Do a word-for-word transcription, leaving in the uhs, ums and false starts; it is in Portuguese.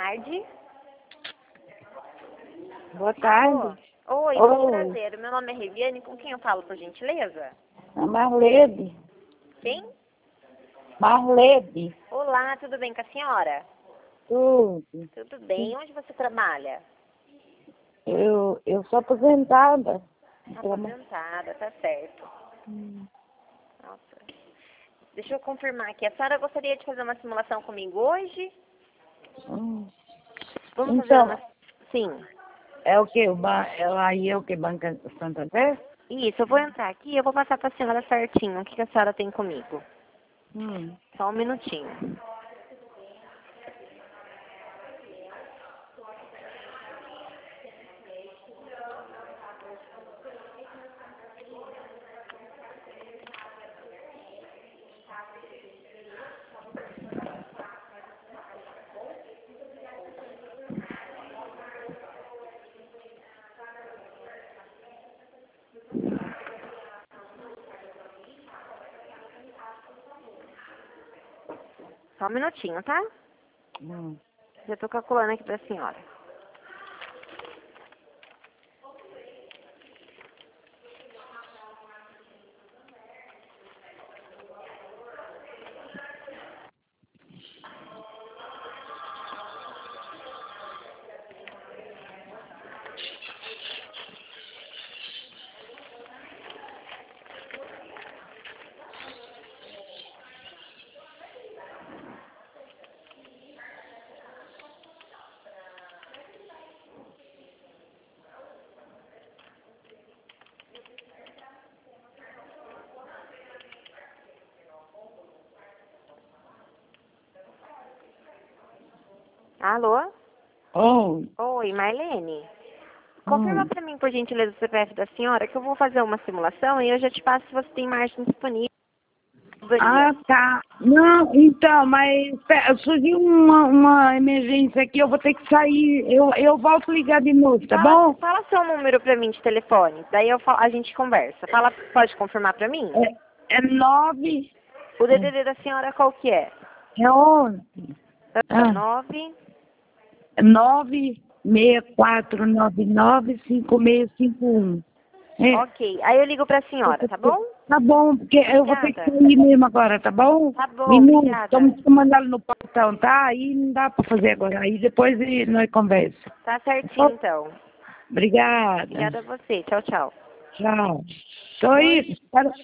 tarde. Boa tarde. Alô? Oi, muito prazer. Meu nome é Reviane. Com quem eu falo, por gentileza? A Marlede. Quem? Marlede. Olá, tudo bem com a senhora? Tudo. Tudo bem. Onde você trabalha? Eu, eu sou aposentada. Aposentada, tá certo. Hum. Nossa. Deixa eu confirmar aqui. A senhora gostaria de fazer uma simulação comigo hoje? Hum. Vamos Então, fazer uma... Sim. é o que? O ba... é, aí é o que? Banca Santander? Isso, eu vou entrar aqui e eu vou passar para a senhora certinho o que, que a senhora tem comigo. Hum. Só um minutinho. Só um minutinho, tá? Hum. Já tô calculando aqui pra senhora. Alô? Oh. Oi, Marlene. Confirma Hum. pra mim, por gentileza, o C P F da senhora, que eu vou fazer uma simulação e eu já te passo se você tem margem disponível. Ah, tá. Não, então, mas pe- surgiu uma, uma emergência aqui, eu vou ter que sair. Eu, eu volto a ligar de novo, tá Fala, bom? fala seu número pra mim de telefone, daí eu, fa- a gente conversa. Fala, pode confirmar pra mim? É, é nove. O D D D da senhora qual que é? É onze. Ah, Nove. nove seis quatro nove nove cinco seis cinco um. É. Ok, aí eu ligo pra senhora, tá bom? Tá bom, porque eu vou ter que Obrigada. sair mesmo agora, tá bom? Tá bom, Minuto, obrigada. estamos chamando ela no portão, tá? Aí não dá pra fazer agora. Aí depois eh, nós conversa. Tá certinho, então. Obrigada. Obrigada a você. Tchau, tchau. Tchau. Tô aí.